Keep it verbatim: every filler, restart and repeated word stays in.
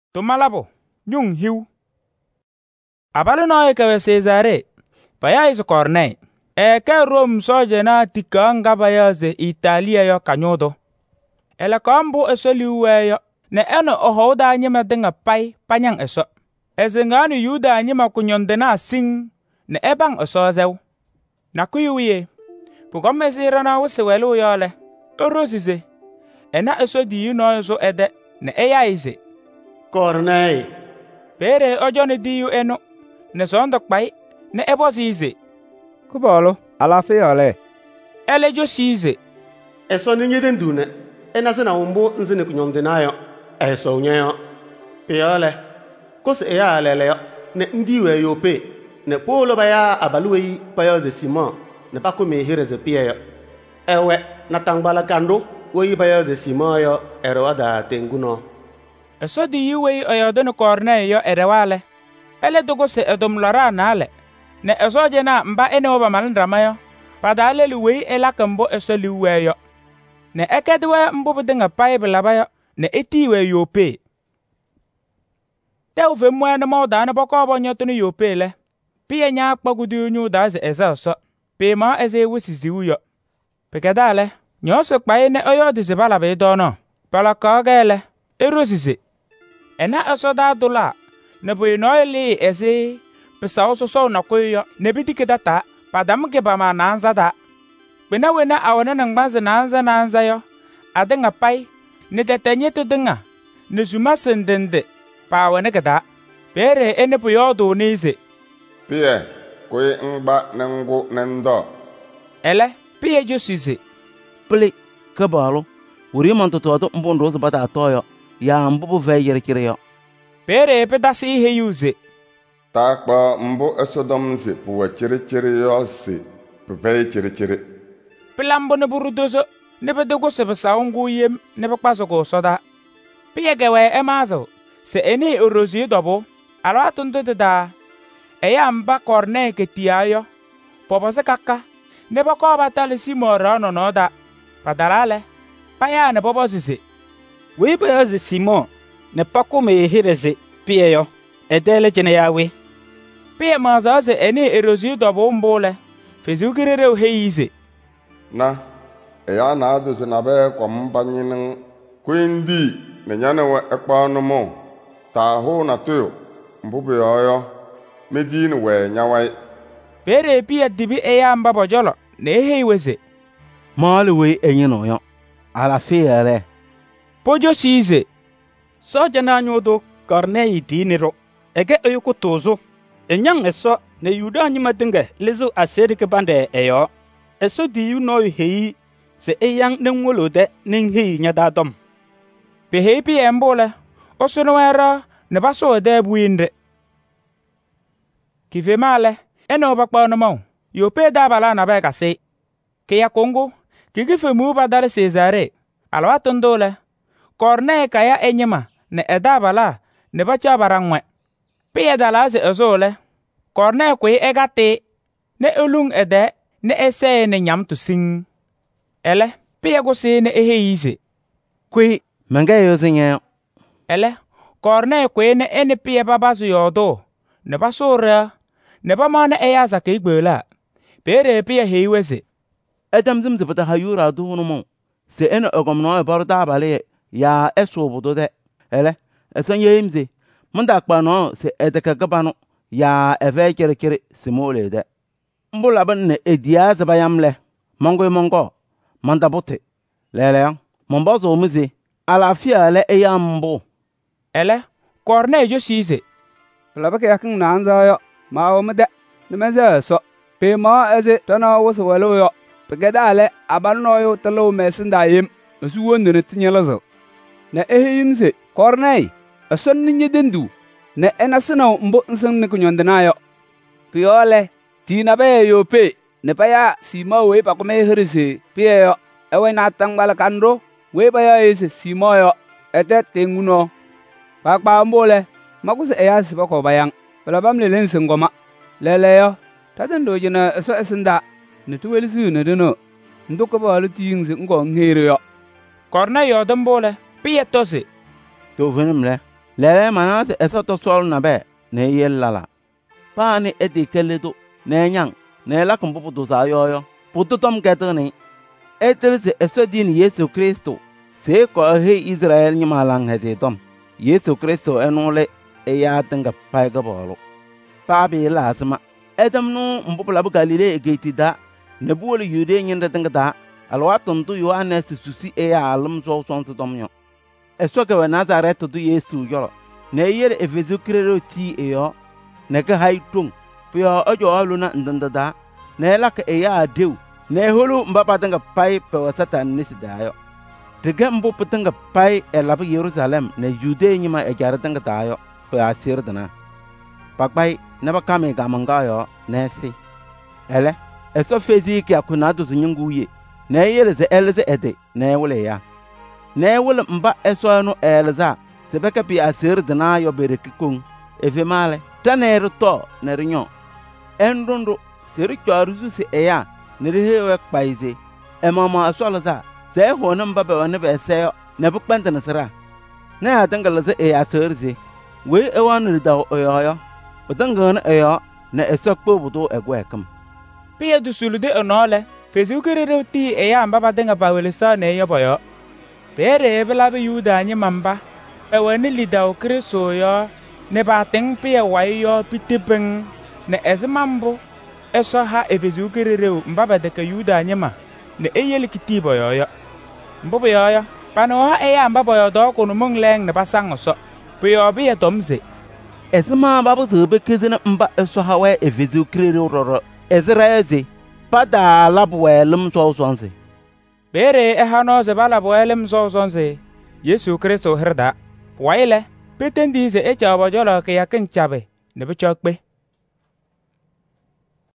to malabo nyung hiu abalu no ke Cesare paya is Cornei e ke Rom soje na tikanga baya ze Italia yo kanyodo ele kambu esoliwe yo ne eno ohoda nyima denga pai panyang eso ezenganu Yuda nyima kunyondena sing ne ebang eso zew na kuyuye pugome sirana wusewelu yole orosize ena eso di no so ede ne eya ize Cornei pere ojone diu eno ne sondo pai ne ebosize kubolo alafia ole ele josize eso ni nyeden dune ena sina umbu nzine kunyondenayo eso nyeyo piole kos eya lele ne ndiwe yope ne polo baya abaluyi payo ze Simon ne pa kome hire ze piyo ewe na tangbala kando woyi payo ze Simon yo erwada tenguno eso di yiwe oyodon Cornei yo erewale ele dogo se edom lara nale ne eso jena mba ene oba malindrama yo padale liwe ela kambo eso liwe yo ne ekedwe mbubu dinga pipe laba yo ne etiwe yope te uve mwe na moda na boko bonyo tunu yope le piye nya kpagudu nyu da ze eza so pe ma eze wisiziwu yo pekedale nyoso kpaye ne oyo dise bala be dono pala kagele erosise ena eso da dola ne boy noili eze pesa so so na koyo ne bidike data padam ke ba ma nanza da bena wena awona na ngbaze nanza nanza yo adenga pai ne detenye to denga ne zuma sendende pa wena gada pere ene po yodo nize pie koi ngba nango nando ele pie josize pli kabalo wuri man to to mbondo zo bata toyo ya mbubu ve yere kire yo pere pedasi ihe yuze takpa mbu esodom ze puwa chiri chiri yo se ve chiri chiri pilambo ne burudozo ne bedego se besaungu yem ne bekpaso go soda pie gewe emazo se eni orozi dobo alo atundo de da eya mba Cornei ke tiayo popo se kaka ne bako batale Simon no no da padalale paya ne bobo sise we paya ze Simon ne pako me hireze pie yo edele jene yawe pie maza se eni erozi dobo mbole fezugirere heize na eya na adu na be kwambanyinin kwindi ne nyane we ekpanu mo ta ho na to mbubu yoyo medin we nyawai pere pia dibi eya mba bojolo ne heiweze mali we enyino yo ala fiere pojo size so jana nyodo Cornei diniro ege oyuko tozo enyang eso ne Yuda nyima dinga lezo aseri ke bande eyo eso di you know hei se eyang nengolo de ning hei nyada dom be hei pi embole osono era ne baso de buinde kive male eno bakpa no mo yo pe da bala na ba kase ke ya Kongo ke ke femu ba dar Cesare alwa tondole Cornei kaya enyema ne eda bala ne bacha barangwe pe da la se ezole Cornei kwe egate ne ulung ede ne ese ne nyam to sing ele pe go se ne eheise kwe manga yo zinya ele Cornei kwe ne ene pe baba zo yodo ne basora ne ba ma ne eya za ke igbela pere pe heiweze adam zum zibata hayura du no mo se ene ogom no baro da bale ya eso bodo de ele esan yemze munda kpa no se edeka gabano ya eve kere kere simole de mbula ban ne edia za bayamle mongo mongo manda bote lele mombozo muzi alafia le eyambo ele Cornei jo size labake yakin nanza yo ma o mede ne meze so pe ma eze tana woso walo yo pegedale abanno yo talo mesinda yim su wonde ne tinyalazo ne ehimse Cornei ason ninye dendu ne enasino mbo nsen ne kunyondena yo piole tina be yo pe ne paya Simon we pa kome hirse pe yo ewe na tangbala kando we pa ya ese Simon yo ete tenguno pa pa mbole makuse eya siba ko bayang bala bam le lense ngoma lele yo taden do jina so esinda ne tuwel su ne deno ndoko ba lu tingse ngo ngere yo Cornei yo dambole piye tose to venimle lele manase esato sol na be ne yellala pani edi keledo ne nyang ne la kumbu putu sa yoyo putu tom ketani etelse esodin Yesu Kristo se ko he Israel ni malang he tom Yesu Kristo enole e ya tanga pai ga bolo pa bi la asma edam no mbupula bu Galile egetida ne buole yude nyinde tanga da alwatun tu Yohanes susi e ya alum so son so tom yo eso ke Nazaret tu Yesu yoro ne yere efezu krero ti e yo ne ka haitung pio ojo aluna ndanda ne la ka e ya dew ne hulu mbapa tanga pai pe wasata nisidayo tege mbu putanga pai e labu Jerusalem ne Jude nyima e jara tanga tayo pe asir dana pakpai ne ba kame gamanga yo nesi ele eso fezi ki akuna do nyunguye ne yele ze elze ede ne wole ya ne wole mba eso no elza se beka pi asir dana yo berekikun efe male taneru to ne rinyo endondo seri kwaruzu se eya ne rehewe kpaize e mama asolza se ho nan ba ba ne be se ne bu kpanta na sara ne ya tangala se e asirze we e wanu da o yo yo batanga na e yo ne esakpo budo egwekam Pia du sulude onole fezu kerere ti e ya mba badenga ba welesa ne yo boyo pere bela be yuda nyi mamba e wani lida o Kristo yo ne ba teng pia wai yo pitipeng ne ezmambo eso ha efezu kerere mba badeka yuda nyi ma ne eyeli kiti boyo yo mbo boyo yo pano ha e ya mba boyo do ko no mongleng ne basang so pio bi etomze esma babu zebe kezena mba eso ha wa efezu kerere roro ezraeze pada labwelum so sonse bere e hano ze bala boelem so sonse Yesu Kristo herda waile petendi ze e chabo jolo ke yakin chabe ne be chokpe